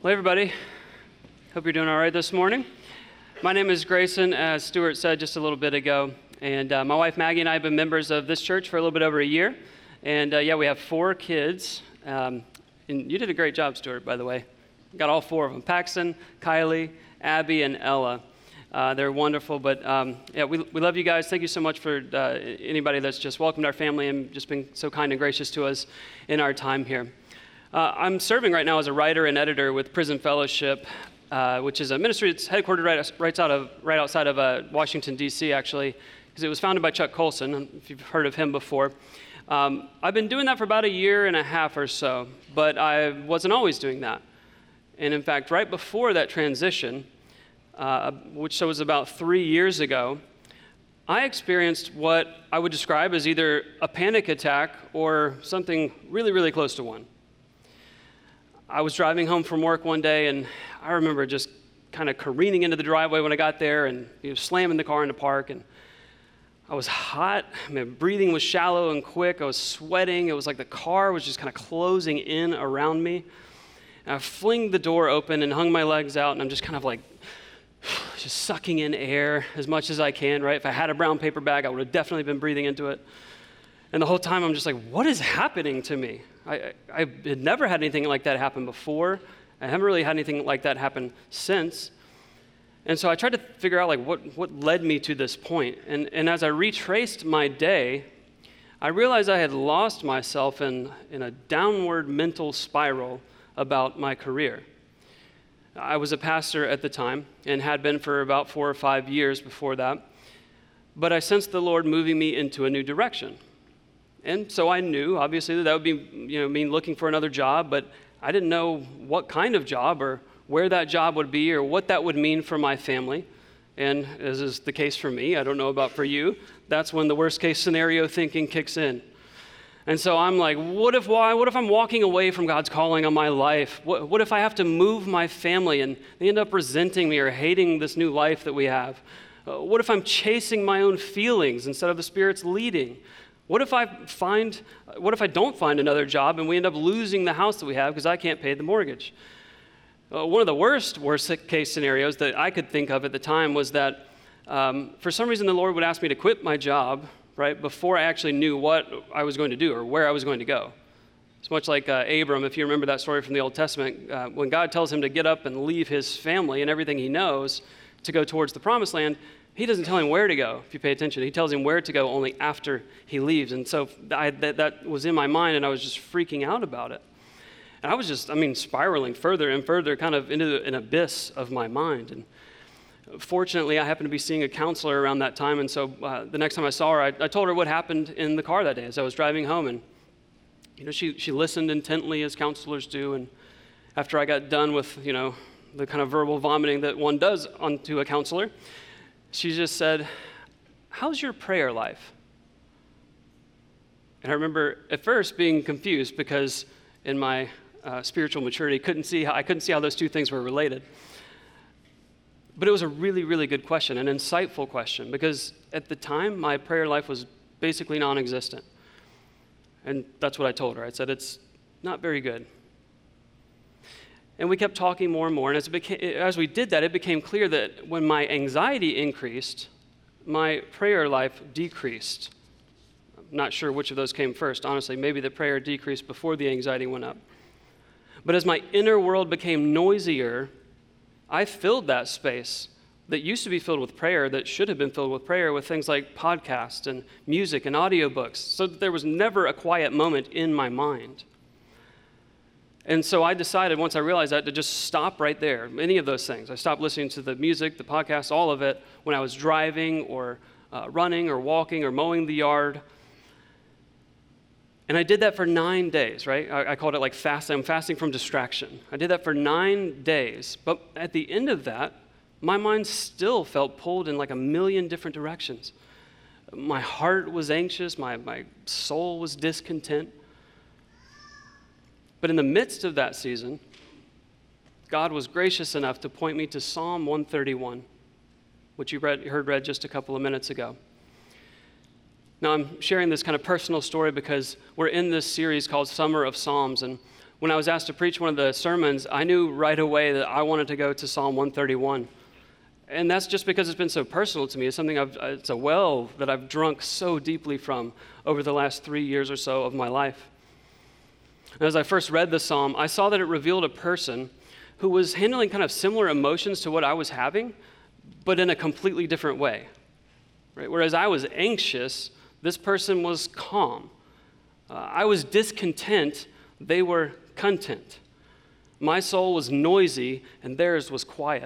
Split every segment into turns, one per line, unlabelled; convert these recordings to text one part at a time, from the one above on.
Well, everybody, hope you're doing all right this morning. My name is Grayson, as Stuart said just a little bit ago, and my wife Maggie and I have been members of this church for a little bit over a year, and we have 4 kids, and you did a great job, Stuart, by the way. Got all 4 of them, Paxton, Kylie, Abby, and Ella. They're wonderful, but we love you guys. Thank you so much for anybody that's just welcomed our family and just been so kind and gracious to us in our time here. I'm serving right now as a writer and editor with Prison Fellowship, which is a ministry that's headquartered right outside of Washington, D.C., actually, because it was founded by Chuck Colson, if you've heard of him before. I've been doing that for about a year and a half or so, but I wasn't always doing that. And in fact, right before that transition, which was about 3 years ago, I experienced what I would describe as either a panic attack or something really, really close to one. I was driving home from work one day, and I remember just kind of careening into the driveway when I got there and slamming the car into park. And I was hot. My breathing was shallow and quick. I was sweating. It was like the car was just kind of closing in around me. And I fling the door open and hung my legs out, and I'm just kind of like just sucking in air as much as I can, right? If I had a brown paper bag, I would have definitely been breathing into it. And the whole time I'm just like, what is happening to me? I had never had anything like that happen before. I haven't really had anything like that happen since. And so I tried to figure out what led me to this point. And as I retraced my day, I realized I had lost myself in a downward mental spiral about my career. I was a pastor at the time and had been for about 4 or 5 years before that. But I sensed the Lord moving me into a new direction. And so I knew, obviously, that would be, mean looking for another job, but I didn't know what kind of job or where that job would be or what that would mean for my family. And as is the case for me, I don't know about for you, that's when the worst case scenario thinking kicks in. And so I'm like, what if I'm walking away from God's calling on my life? What if I have to move my family and they end up resenting me or hating this new life that we have? What if I'm chasing my own feelings instead of the Spirit's leading? What if I don't find another job and we end up losing the house that we have because I can't pay the mortgage? One of the worst case scenarios that I could think of at the time was that for some reason the Lord would ask me to quit my job right before I actually knew what I was going to do or where I was going to go. It's much like Abram, if you remember that story from the Old Testament, when God tells him to get up and leave his family and everything he knows to go towards the promised land, he doesn't tell him where to go, if you pay attention. He tells him where to go only after he leaves. And so that was in my mind, and I was just freaking out about it. And I was just, spiraling further and further kind of into an abyss of my mind. And fortunately, I happened to be seeing a counselor around that time, and so the next time I saw her, I told her what happened in the car that day as I was driving home. And she listened intently as counselors do, and after I got done with, the kind of verbal vomiting that one does onto a counselor, she just said, "How's your prayer life?" And I remember at first being confused because in my spiritual maturity, I couldn't see how those two things were related. But it was a really, really good question, an insightful question, because at the time, my prayer life was basically non-existent. And that's what I told her. I said, it's not very good. And we kept talking more and more, and as we did that, it became clear that when my anxiety increased, my prayer life decreased. I'm not sure which of those came first, honestly. Maybe the prayer decreased before the anxiety went up. But as my inner world became noisier, I filled that space that used to be filled with prayer, that should have been filled with prayer, with things like podcasts and music and audiobooks, so that there was never a quiet moment in my mind. And so I decided, once I realized that, to just stop right there, any of those things. I stopped listening to the music, the podcasts, all of it, when I was driving or running or walking or mowing the yard. And I did that for 9 days, right? I called it like fasting. I'm fasting from distraction. I did that for 9 days. But at the end of that, my mind still felt pulled in like a million different directions. My heart was anxious. My soul was discontent. But in the midst of that season, God was gracious enough to point me to Psalm 131, which you heard read just a couple of minutes ago. Now, I'm sharing this kind of personal story because we're in this series called Summer of Psalms, and when I was asked to preach one of the sermons, I knew right away that I wanted to go to Psalm 131. And that's just because it's been so personal to me. It's something it's a well that I've drunk so deeply from over the last 3 years or so of my life. And as I first read the psalm, I saw that it revealed a person who was handling kind of similar emotions to what I was having, but in a completely different way. Right? Whereas I was anxious, this person was calm. I was discontent, they were content. My soul was noisy, and theirs was quiet.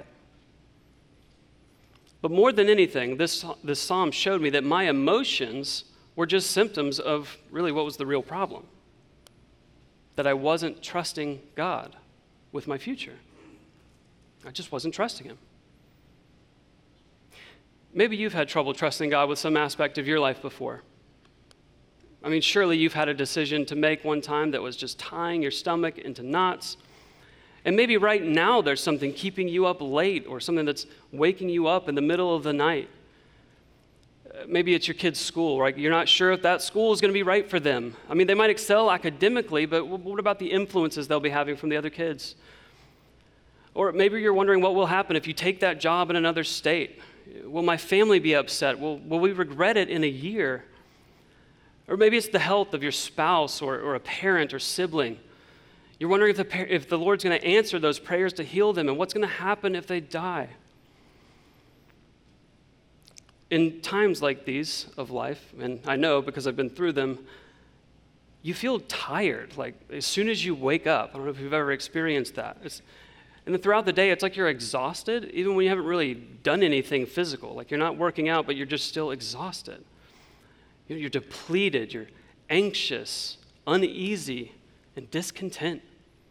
But more than anything, this psalm showed me that my emotions were just symptoms of really what was the real problem. That I wasn't trusting God with my future. I just wasn't trusting Him. Maybe you've had trouble trusting God with some aspect of your life before. I mean, surely you've had a decision to make one time that was just tying your stomach into knots. And maybe right now there's something keeping you up late or something that's waking you up in the middle of the night. Maybe it's your kid's school, right? You're not sure if that school is going to be right for them. I mean, they might excel academically, but what about the influences they'll be having from the other kids? Or maybe you're wondering what will happen if you take that job in another state. Will my family be upset? Will we regret it in a year? Or maybe it's the health of your spouse or a parent or sibling. You're wondering if the Lord's going to answer those prayers to heal them, and what's going to happen if they die. In times like these of life, and I know because I've been through them, you feel tired, like as soon as you wake up. I don't know if you've ever experienced that. And then throughout the day, it's like you're exhausted, even when you haven't really done anything physical. Like you're not working out, but you're just still exhausted. You're depleted, you're anxious, uneasy, and discontent.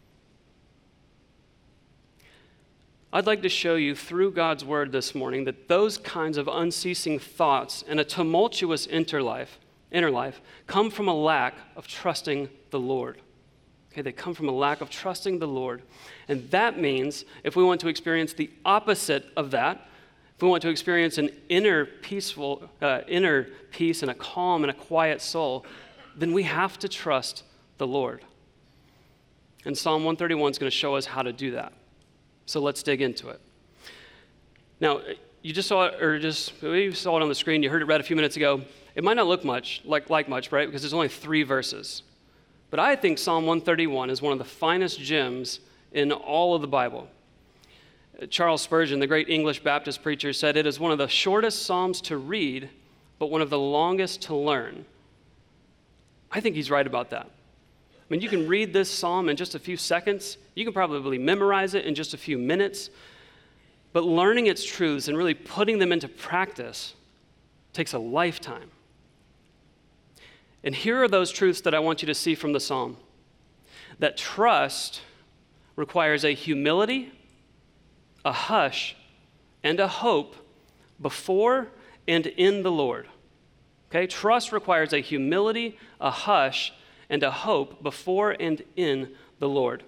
I'd like to show you through God's word this morning that those kinds of unceasing thoughts and a tumultuous inner life come from a lack of trusting the Lord. Okay, they come from a lack of trusting the Lord. And that means if we want to experience the opposite of that, if we want to experience an inner peace and a calm and a quiet soul, then we have to trust the Lord. And Psalm 131 is going to show us how to do that. So let's dig into it. Now, you just saw it, you saw it on the screen, you heard it read a few minutes ago. It might not look much, like much, right? Because there's only 3 verses. But I think Psalm 131 is one of the finest gems in all of the Bible. Charles Spurgeon, the great English Baptist preacher, said it is one of the shortest psalms to read, but one of the longest to learn. I think he's right about that. I mean, you can read this psalm in just a few seconds. You can probably memorize it in just a few minutes. But learning its truths and really putting them into practice takes a lifetime. And here are those truths that I want you to see from the psalm. That trust requires a humility, a hush, and a hope before and in the Lord. Okay? Trust requires a humility, a hush, and a hope before and in the Lord.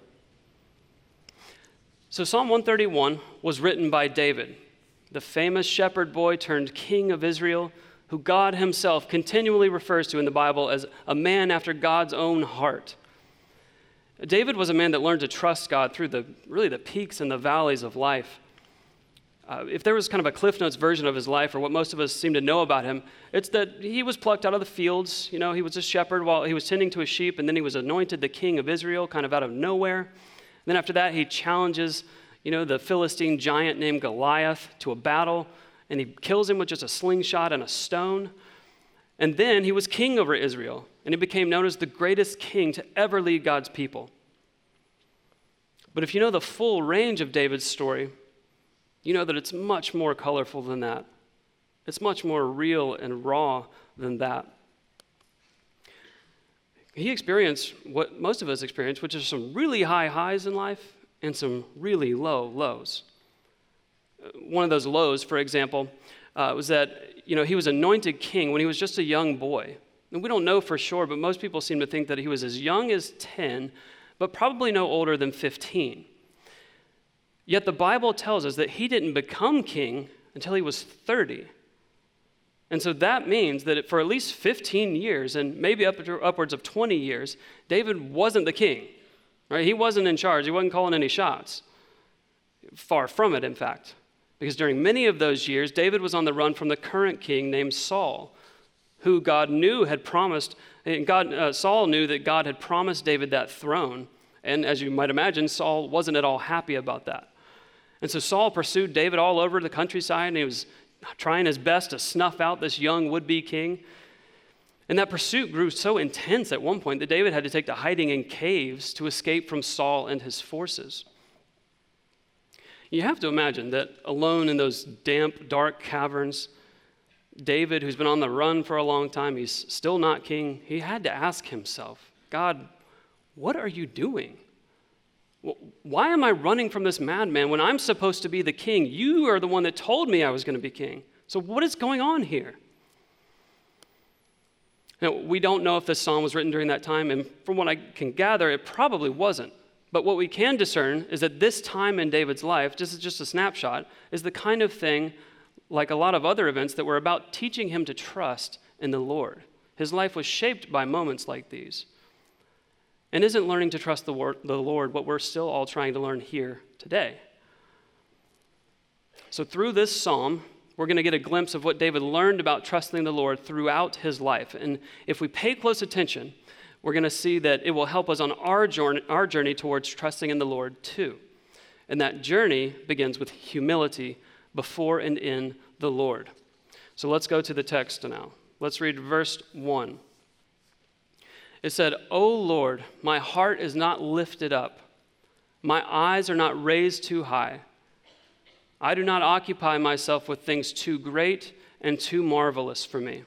So Psalm 131 was written by David, the famous shepherd boy turned king of Israel, who God himself continually refers to in the Bible as a man after God's own heart. David was a man that learned to trust God through the peaks and the valleys of life. If there was kind of a Cliff Notes version of his life, or what most of us seem to know about him, it's that he was plucked out of the fields. You know, he was a shepherd while he was tending to his sheep, and then he was anointed the king of Israel, kind of out of nowhere. And then after that, he challenges, the Philistine giant named Goliath to a battle, and he kills him with just a slingshot and a stone. And then he was king over Israel, and he became known as the greatest king to ever lead God's people. But if you know the full range of David's story, you know that it's much more colorful than that. It's much more real and raw than that. He experienced what most of us experience, which is some really high highs in life and some really low lows. One of those lows, for example, was that he was anointed king when he was just a young boy. And we don't know for sure, but most people seem to think that he was as young as 10, but probably no older than 15. Yet the Bible tells us that he didn't become king until he was 30. And so that means that for at least 15 years, and maybe upwards of 20 years, David wasn't the king. right? He wasn't in charge. He wasn't calling any shots. Far from it, in fact. Because during many of those years, David was on the run from the current king named Saul, who God knew had promised, and Saul knew that God had promised David that throne. And as you might imagine, Saul wasn't at all happy about that. And so Saul pursued David all over the countryside, and he was trying his best to snuff out this young would-be king. And that pursuit grew so intense at one point that David had to take to hiding in caves to escape from Saul and his forces. You have to imagine that alone in those damp, dark caverns, David, who's been on the run for a long time, he's still not king, he had to ask himself, God, what are you doing? Why am I running from this madman when I'm supposed to be the king? You are the one that told me I was going to be king. So what is going on here? Now, we don't know if this psalm was written during that time, and from what I can gather, it probably wasn't. But what we can discern is that this time in David's life, just a snapshot, is the kind of thing, like a lot of other events, that were about teaching him to trust in the Lord. His life was shaped by moments like these. And isn't learning to trust the Lord what we're still all trying to learn here today? So through this psalm, we're going to get a glimpse of what David learned about trusting the Lord throughout his life. And if we pay close attention, we're going to see that it will help us on our journey towards trusting in the Lord too. And that journey begins with humility before and in the Lord. So let's go to the text now. Let's read verse 1. It said, "O Lord, my heart is not lifted up. My eyes are not raised too high. I do not occupy myself with things too great and too marvelous for me."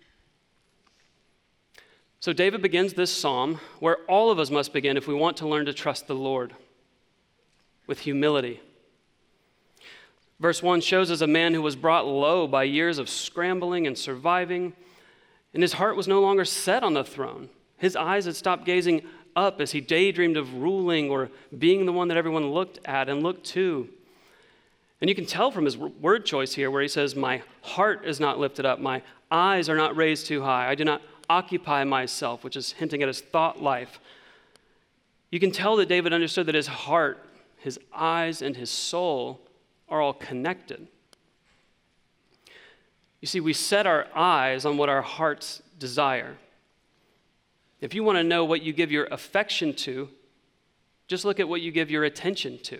So David begins this psalm where all of us must begin if we want to learn to trust the Lord, with humility. Verse 1 shows us a man who was brought low by years of scrambling and surviving, and his heart was no longer set on the throne. His eyes had stopped gazing up as he daydreamed of ruling or being the one that everyone looked at and looked to. And you can tell from his word choice here where he says, "My heart is not lifted up. My eyes are not raised too high. I do not occupy myself," which is hinting at his thought life. You can tell that David understood that his heart, his eyes, and his soul are all connected. You see, we set our eyes on what our hearts desire. If you want to know what you give your affection to, just look at what you give your attention to.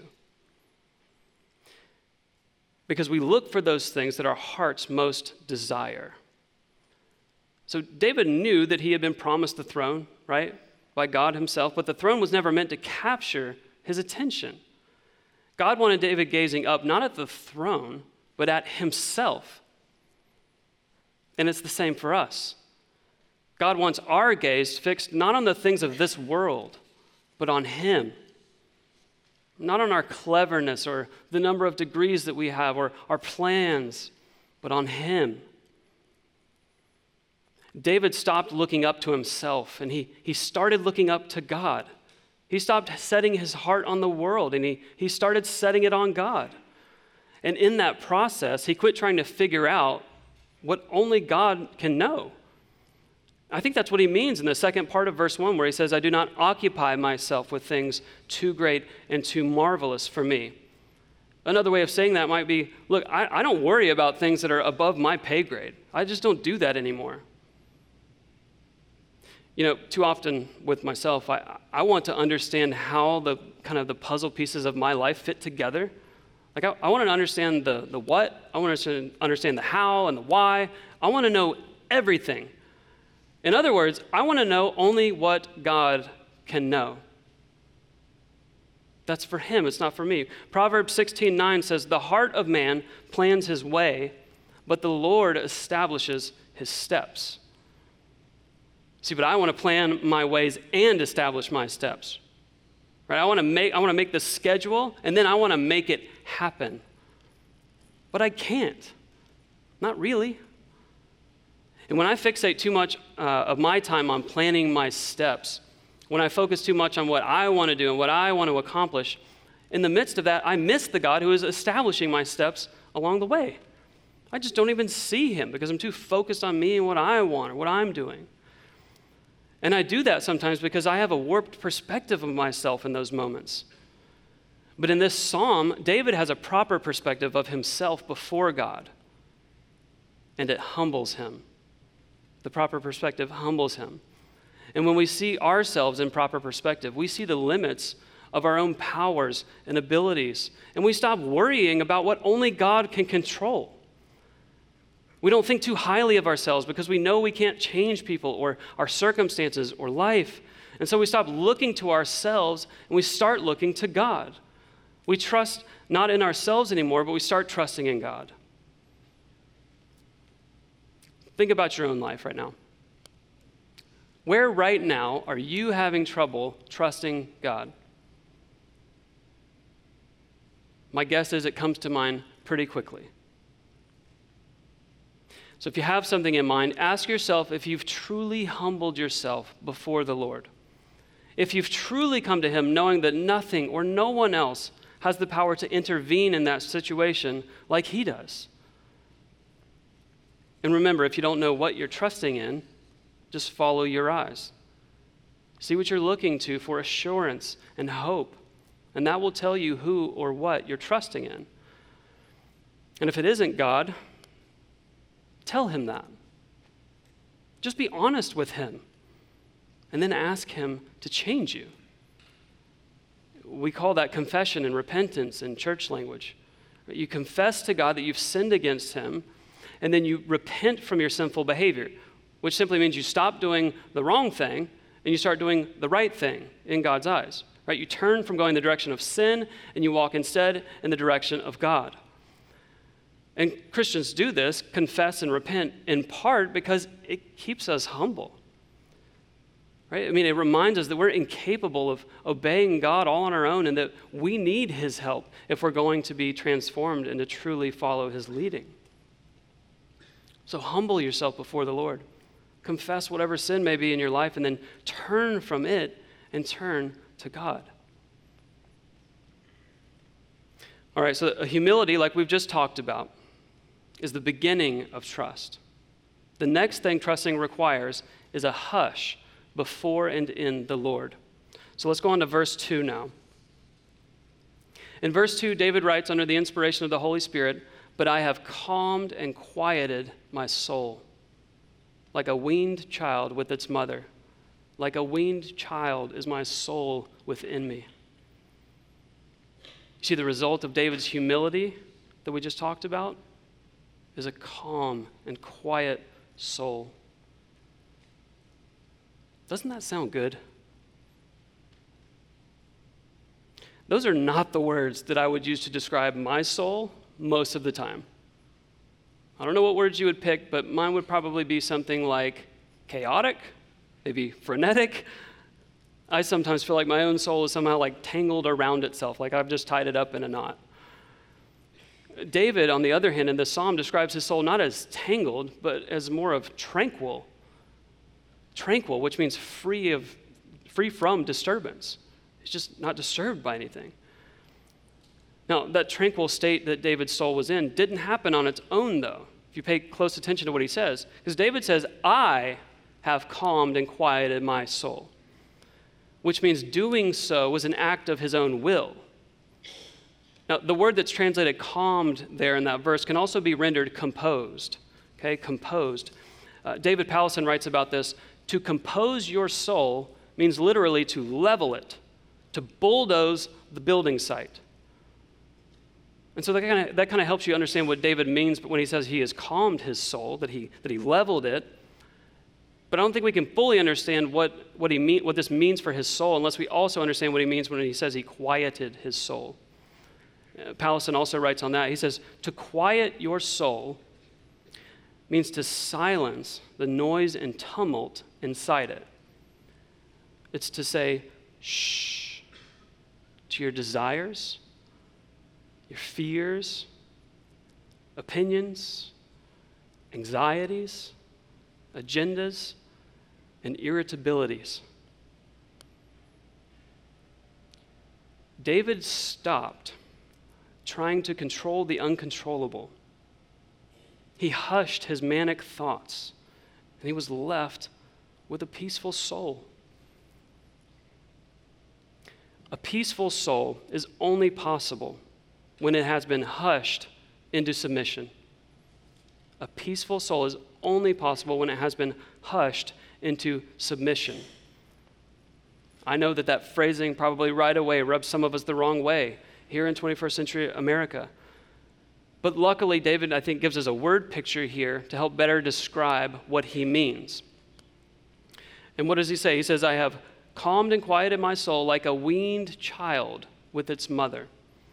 Because we look for those things that our hearts most desire. So David knew that he had been promised the throne, right, by God himself, but the throne was never meant to capture his attention. God wanted David gazing up, not at the throne, but at himself. And it's the same for us. God wants our gaze fixed not on the things of this world, but on him. Not on our cleverness or the number of degrees that we have or our plans, but on him. David stopped looking up to himself, and he started looking up to God. He stopped setting his heart on the world, and he started setting it on God. And in that process, he quit trying to figure out what only God can know. I think that's what he means in the second part of verse 1 where he says, "I do not occupy myself with things too great and too marvelous for me." Another way of saying that might be, look, I don't worry about things that are above my pay grade. I just don't do that anymore. You know, too often with myself, I want to understand how the kind of the puzzle pieces of my life fit together. Like I want to understand the what, I want to understand the how and the why. I want to know everything. In other words, I want to know only what God can know. That's for him, it's not for me. Proverbs 16:9 says, "The heart of man plans his way, but the Lord establishes his steps." See, but I want to plan my ways and establish my steps. Right? I want to make the schedule, and then I want to make it happen. But I can't. Not really. And when I fixate too much of my time on planning my steps, when I focus too much on what I want to do and what I want to accomplish, in the midst of that, I miss the God who is establishing my steps along the way. I just don't even see him because I'm too focused on me and what I want or what I'm doing. And I do that sometimes because I have a warped perspective of myself in those moments. But in this psalm, David has a proper perspective of himself before God, and it humbles him. The proper perspective humbles him. And when we see ourselves in proper perspective, we see the limits of our own powers and abilities, and we stop worrying about what only God can control. We don't think too highly of ourselves because we know we can't change people or our circumstances or life. And so we stop looking to ourselves and we start looking to God. We trust not in ourselves anymore, but we start trusting in God. Think about your own life right now. Where right now are you having trouble trusting God? My guess is it comes to mind pretty quickly. So if you have something in mind, ask yourself if you've truly humbled yourself before the Lord. If you've truly come to Him knowing that nothing or no one else has the power to intervene in that situation like He does. And remember, if you don't know what you're trusting in, just follow your eyes. See what you're looking to for assurance and hope, and that will tell you who or what you're trusting in. And if it isn't God, tell Him that. Just be honest with Him, and then ask Him to change you. We call that confession and repentance in church language. You confess to God that you've sinned against Him, and then you repent from your sinful behavior, which simply means you stop doing the wrong thing and you start doing the right thing in God's eyes. Right? You turn from going the direction of sin and you walk instead in the direction of God. And Christians do this, confess and repent, in part because it keeps us humble. Right? I mean, it reminds us that we're incapable of obeying God all on our own and that we need His help if we're going to be transformed and to truly follow His leading. So humble yourself before the Lord. Confess whatever sin may be in your life and then turn from it and turn to God. All right, so humility, like we've just talked about, is the beginning of trust. The next thing trusting requires is a hush before and in the Lord. So let's go on to verse 2 now. In verse 2, David writes under the inspiration of the Holy Spirit, "But I have calmed and quieted my soul, like a weaned child with its mother. Like a weaned child is my soul within me." You see, the result of David's humility that we just talked about is a calm and quiet soul. Doesn't that sound good? Those are not the words that I would use to describe my soul most of the time. I don't know what words you would pick, but mine would probably be something like chaotic, maybe frenetic. I sometimes feel like my own soul is somehow like tangled around itself, like I've just tied it up in a knot. David, on the other hand, in this psalm describes his soul not as tangled, but as more of tranquil. Tranquil, which means free from disturbance. It's just not disturbed by anything. Now, that tranquil state that David's soul was in didn't happen on its own, though, if you pay close attention to what he says. Because David says, "I have calmed and quieted my soul," which means doing so was an act of his own will. Now, the word that's translated calmed there in that verse can also be rendered composed. Okay, composed. David Powlison writes about this: to compose your soul means literally to level it, to bulldoze the building site. And so that kind of helps you understand what David means when he says he has calmed his soul, that he leveled it. But I don't think we can fully understand what this means for his soul unless we also understand what he means when he says he quieted his soul. Powlison also writes on that. He says, to quiet your soul means to silence the noise and tumult inside it. It's to say, shh, to your desires, your fears, opinions, anxieties, agendas, and irritabilities. David stopped trying to control the uncontrollable. He hushed his manic thoughts, and he was left with a peaceful soul. A peaceful soul is only possible when it has been hushed into submission. A peaceful soul is only possible when it has been hushed into submission. I know that phrasing probably right away rubs some of us the wrong way here in 21st century America. But luckily, David, I think, gives us a word picture here to help better describe what he means. And what does he say? He says, I have calmed and quieted my soul like a weaned child with its mother.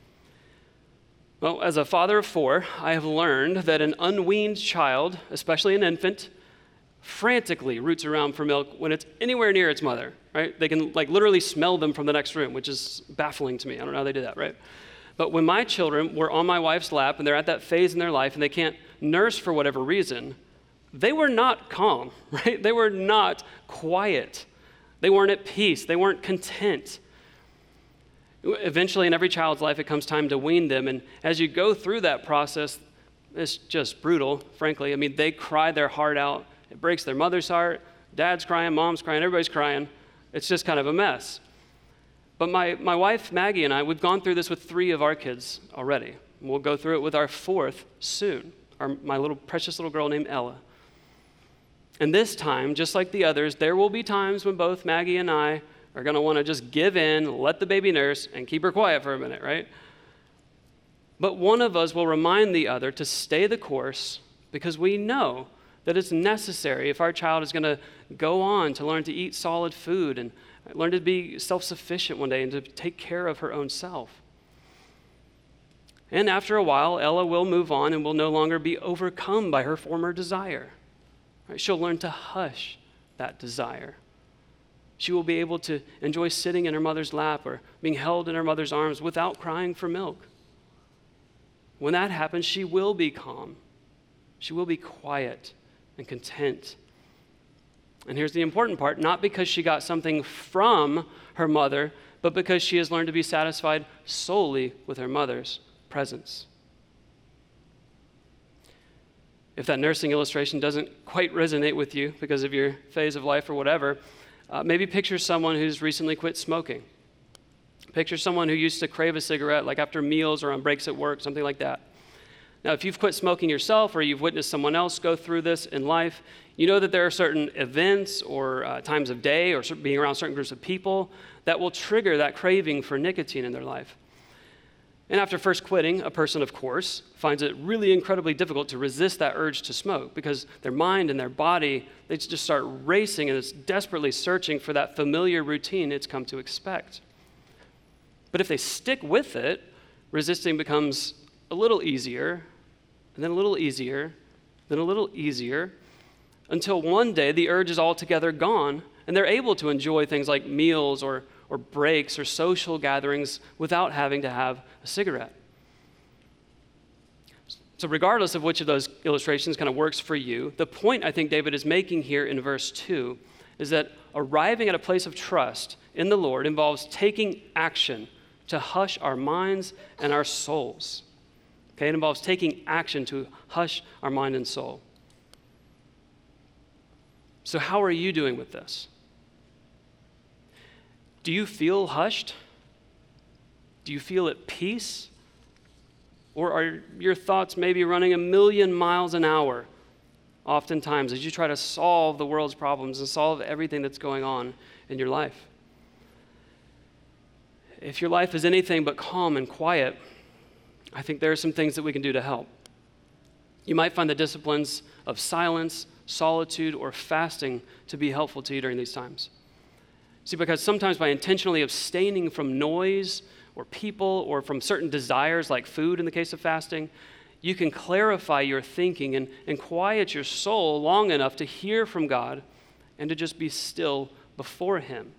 Well, as a father of 4, I have learned that an unweaned child, especially an infant, frantically roots around for milk when it's anywhere near its mother, right? They can literally smell them from the next room, which is baffling to me. I don't know how they do that, right? But when my children were on my wife's lap and they're at that phase in their life and they can't nurse for whatever reason, they were not calm, right? They were not quiet. They weren't at peace. They weren't content. Eventually, in every child's life, it comes time to wean them. And as you go through that process, it's just brutal, frankly. I mean, they cry their heart out. It breaks their mother's heart. Dad's crying, mom's crying, everybody's crying. It's just kind of a mess. But my wife, Maggie, and I, we've gone through this with 3 of our kids already. We'll go through it with our 4th soon, my precious little girl named Ella. And this time, just like the others, there will be times when both Maggie and I are going to want to just give in, let the baby nurse, and keep her quiet for a minute, right? But one of us will remind the other to stay the course because we know that it's necessary if our child is going to go on to learn to eat solid food and learn to be self-sufficient one day and to take care of her own self. And after a while, Ella will move on and will no longer be overcome by her former desire. Right? She'll learn to hush that desire. She will be able to enjoy sitting in her mother's lap or being held in her mother's arms without crying for milk. When that happens, she will be calm. She will be quiet and content. And here's the important part, not because she got something from her mother, but because she has learned to be satisfied solely with her mother's presence. If that nursing illustration doesn't quite resonate with you because of your phase of life or whatever, maybe picture someone who's recently quit smoking. Picture someone who used to crave a cigarette, like after meals or on breaks at work, something like that. Now, if you've quit smoking yourself or you've witnessed someone else go through this in life, you know that there are certain events or times of day or being around certain groups of people that will trigger that craving for nicotine in their life. And after first quitting, a person, of course, finds it really incredibly difficult to resist that urge to smoke because their mind and their body, they just start racing and it's desperately searching for that familiar routine it's come to expect. But if they stick with it, resisting becomes a little easier, and then a little easier, then a little easier, until one day the urge is altogether gone, and they're able to enjoy things like meals or breaks or social gatherings without having to have a cigarette. So regardless of which of those illustrations kind of works for you, the point I think David is making here in verse 2 is that arriving at a place of trust in the Lord involves taking action to hush our minds and our souls. Okay, it involves taking action to hush our mind and soul. So how are you doing with this? Do you feel hushed? Do you feel at peace? Or are your thoughts maybe running 1,000,000 miles an hour oftentimes as you try to solve the world's problems and solve everything that's going on in your life? If your life is anything but calm and quiet, I think there are some things that we can do to help. You might find the disciplines of silence, solitude, or fasting to be helpful to you during these times. See, because sometimes by intentionally abstaining from noise or people or from certain desires like food in the case of fasting, you can clarify your thinking and quiet your soul long enough to hear from God and to just be still before Him.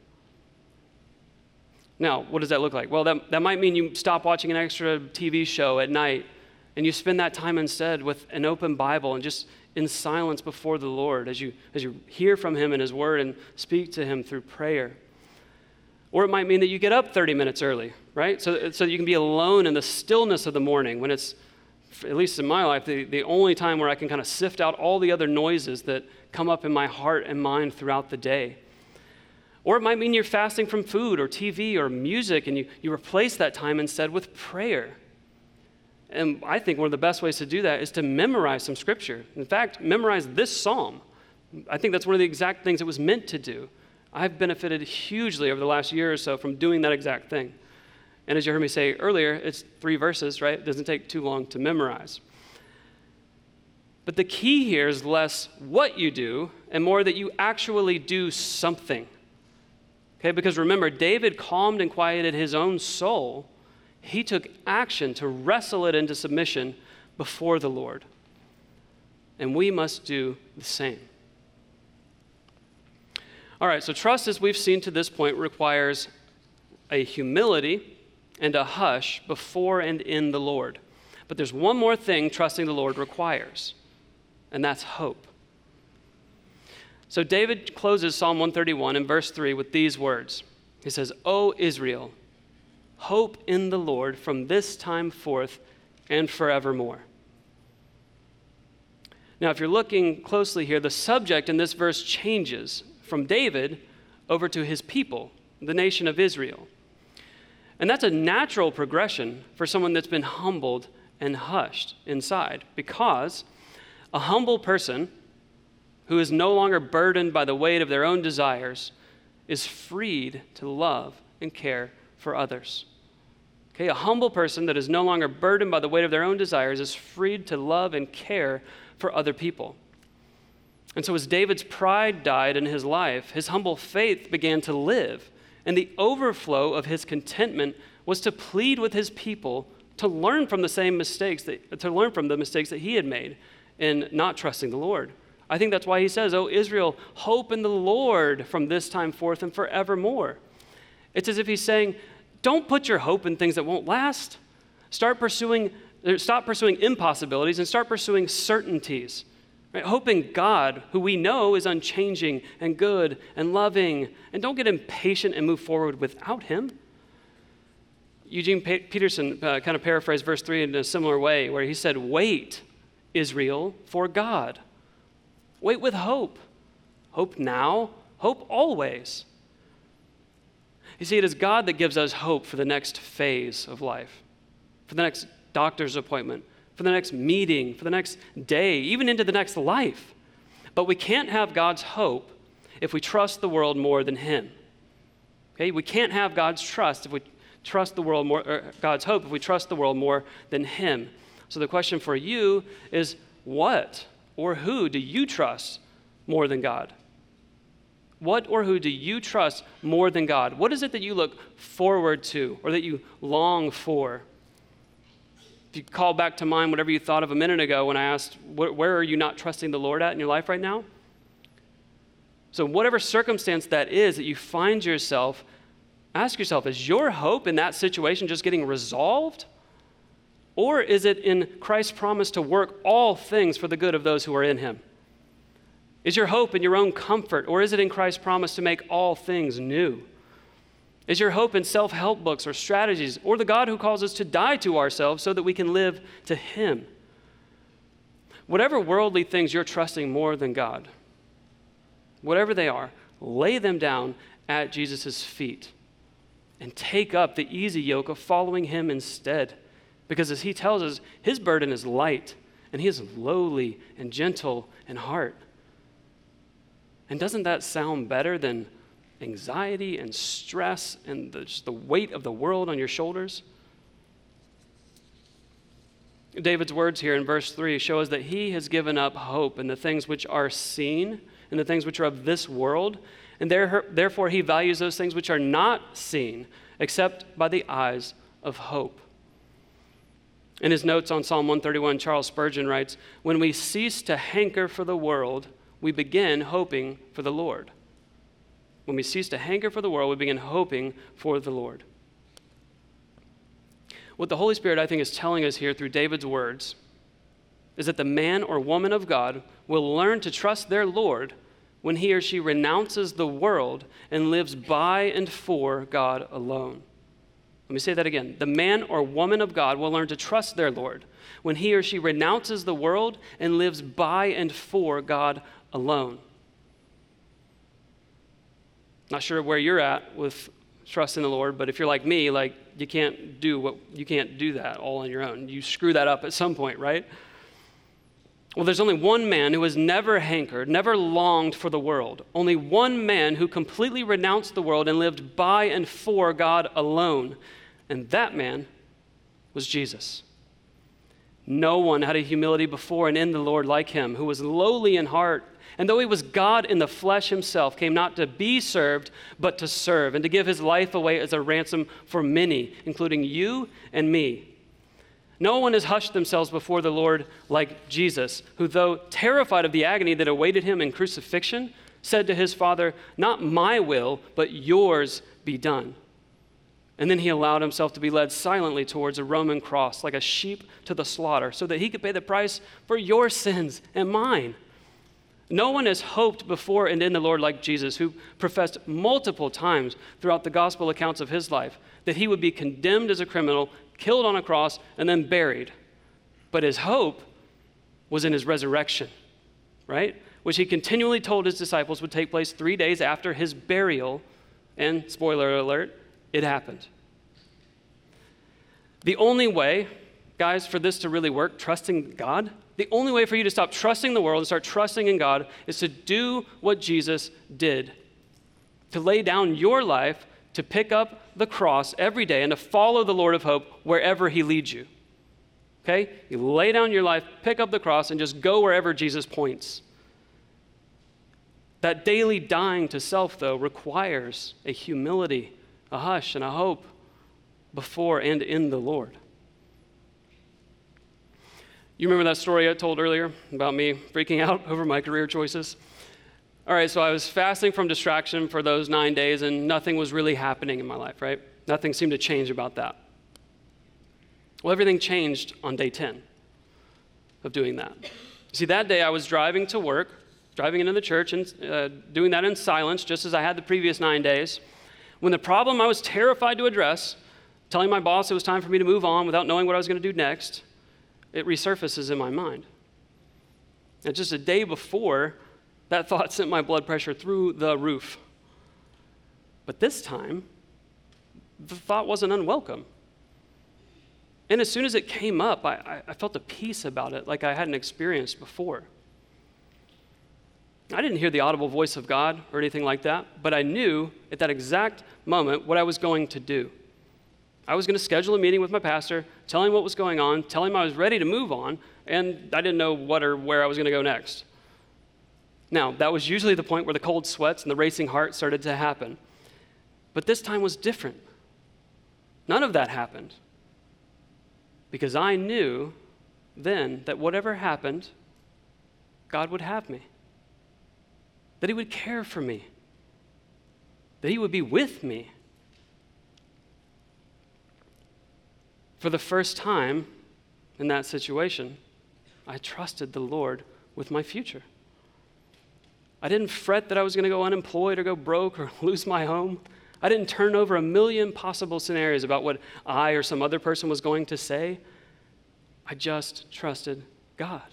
Now, what does that look like? Well, that might mean you stop watching an extra TV show at night and you spend that time instead with an open Bible and just in silence before the Lord as you hear from Him in His Word and speak to Him through prayer. Or it might mean that you get up 30 minutes early, right? So that you can be alone in the stillness of the morning when it's at least in my life, the only time where I can kind of sift out all the other noises that come up in my heart and mind throughout the day. Or it might mean you're fasting from food or TV or music, and you replace that time instead with prayer. And I think one of the best ways to do that is to memorize some scripture. In fact, memorize this psalm. I think that's one of the exact things it was meant to do. I've benefited hugely over the last year or so from doing that exact thing. And as you heard me say earlier, it's 3 verses, right? It doesn't take too long to memorize. But the key here is less what you do and more that you actually do something. Okay, because remember, David calmed and quieted his own soul. He took action to wrestle it into submission before the Lord. And we must do the same. All right, so trust, as we've seen to this point, requires a humility and a hush before and in the Lord. But there's one more thing trusting the Lord requires, and that's hope. So David closes Psalm 131 in verse 3 with these words. He says, "O Israel, hope in the Lord from this time forth and forevermore." Now, if you're looking closely here, the subject in this verse changes from David over to his people, the nation of Israel. And that's a natural progression for someone that's been humbled and hushed inside, because a humble person who is no longer burdened by the weight of their own desires is freed to love and care for others. Okay, a humble person that is no longer burdened by the weight of their own desires is freed to love and care for other people. And so as David's pride died in his life, his humble faith began to live, and the overflow of his contentment was to plead with his people to learn from the mistakes that he had made in not trusting the Lord. I think that's why he says, "O Israel, hope in the Lord from this time forth and forevermore." It's as if he's saying, don't put your hope in things that won't last. Stop pursuing impossibilities and start pursuing certainties. Right? Hope in God, who we know is unchanging and good and loving, and don't get impatient and move forward without him. Eugene Peterson kind of paraphrased verse 3 in a similar way, where he said, "Wait, Israel, for God. Wait with hope. Hope now, hope always." You see, it is God that gives us hope for the next phase of life, for the next doctor's appointment, for the next meeting, for the next day, even into the next life. But we can't have God's hope if we trust the world more than him. Okay? We can't have God's trust if we trust the world more, or God's hope if we trust the world more than him. So the question for you is, what or who do you trust more than God? What or who do you trust more than God? What is it that you look forward to or that you long for? If you call back to mind whatever you thought of a minute ago when I asked, where are you not trusting the Lord at in your life right now? So whatever circumstance that is that you find yourself, ask yourself, is your hope in that situation just getting resolved? Or is it in Christ's promise to work all things for the good of those who are in him? Is your hope in your own comfort, or is it in Christ's promise to make all things new? Is your hope in self-help books or strategies, or the God who calls us to die to ourselves so that we can live to him? Whatever worldly things you're trusting more than God, whatever they are, lay them down at Jesus' feet and take up the easy yoke of following him instead. Because as he tells us, his burden is light, and he is lowly and gentle in heart. And doesn't that sound better than anxiety and stress and just the weight of the world on your shoulders? David's words here in verse 3 show us that he has given up hope in the things which are seen and the things which are of this world, and therefore he values those things which are not seen except by the eyes of hope. In his notes on Psalm 131, Charles Spurgeon writes, "When we cease to hanker for the world, we begin hoping for the Lord." When we cease to hanker for the world, we begin hoping for the Lord. What the Holy Spirit, I think, is telling us here through David's words is that the man or woman of God will learn to trust their Lord when he or she renounces the world and lives by and for God alone. Let me say that again. The man or woman of God will learn to trust their Lord when he or she renounces the world and lives by and for God alone. Not sure where you're at with trusting the Lord, but if you're like me, like you can't do that all on your own. You screw that up at some point, right? Well, there's only one man who has never hankered, never longed for the world. Only one man who completely renounced the world and lived by and for God alone. And that man was Jesus. No one had a humility before and in the Lord like him, who was lowly in heart. And though he was God in the flesh himself, came not to be served, but to serve, and to give his life away as a ransom for many, including you and me. No one has hushed themselves before the Lord like Jesus, who, though terrified of the agony that awaited him in crucifixion, said to his Father, "Not my will, but yours be done." And then he allowed himself to be led silently towards a Roman cross, like a sheep to the slaughter, so that he could pay the price for your sins and mine. No one has hoped before and in the Lord like Jesus, who professed multiple times throughout the gospel accounts of his life that he would be condemned as a criminal, killed on a cross, and then buried. But his hope was in his resurrection, right? Which he continually told his disciples would take place 3 days after his burial. And spoiler alert, it happened. The only way, guys, for this to really work, trusting God, the only way for you to stop trusting the world and start trusting in God is to do what Jesus did. To lay down your life, to pick up the cross every day and to follow the Lord of hope wherever he leads you. Okay? You lay down your life, pick up the cross, and just go wherever Jesus points. That daily dying to self, though, requires a humility, a hush, and a hope before and in the Lord. You remember that story I told earlier about me freaking out over my career choices? All right, so I was fasting from distraction for those 9 days, and nothing was really happening in my life, right? Nothing seemed to change about that. Well, everything changed on day 10 of doing that. See, that day I was driving to work, driving into the church, and doing that in silence, just as I had the previous 9 days, when the problem I was terrified to address, telling my boss it was time for me to move on without knowing what I was going to do next, it resurfaces in my mind. And just a day before, that thought sent my blood pressure through the roof. But this time, the thought wasn't unwelcome. And as soon as it came up, I felt a peace about it like I hadn't experienced before. I didn't hear the audible voice of God or anything like that, but I knew at that exact moment what I was going to do. I was going to schedule a meeting with my pastor, tell him what was going on, tell him I was ready to move on, and I didn't know what or where I was going to go next. Now, that was usually the point where the cold sweats and the racing heart started to happen. But this time was different. None of that happened. Because I knew then that whatever happened, God would have me. That he would care for me. That he would be with me. For the first time in that situation, I trusted the Lord with my future. I didn't fret that I was going to go unemployed or go broke or lose my home. I didn't turn over a million possible scenarios about what I or some other person was going to say. I just trusted God.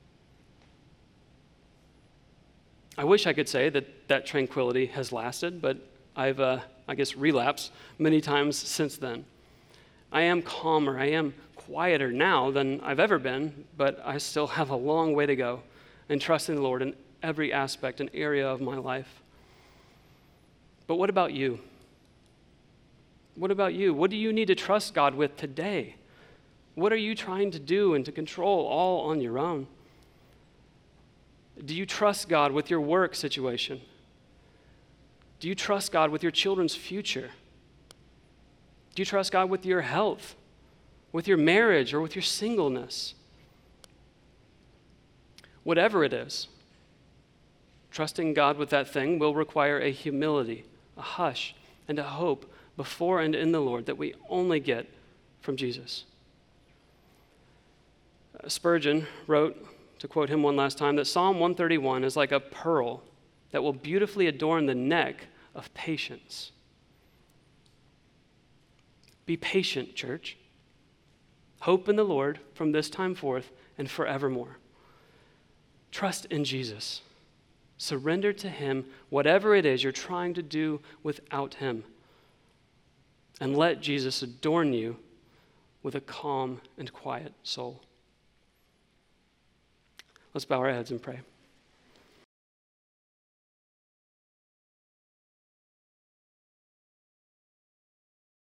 I wish I could say that that tranquility has lasted, but I've, relapsed many times since then. I am calmer, I am quieter now than I've ever been, but I still have a long way to go in trusting the Lord in every aspect and area of my life. But what about you? What about you? What do you need to trust God with today? What are you trying to do and to control all on your own? Do you trust God with your work situation? Do you trust God with your children's future? Do you trust God with your health, with your marriage, or with your singleness? Whatever it is, trusting God with that thing will require a humility, a hush, and a hope before and in the Lord that we only get from Jesus. Spurgeon wrote, to quote him one last time, that Psalm 131 is like a pearl that will beautifully adorn the neck of patience. Be patient, church. Hope in the Lord from this time forth and forevermore. Trust in Jesus. Surrender to him whatever it is you're trying to do without him. And let Jesus adorn you with a calm and quiet soul. Let's bow our heads and pray.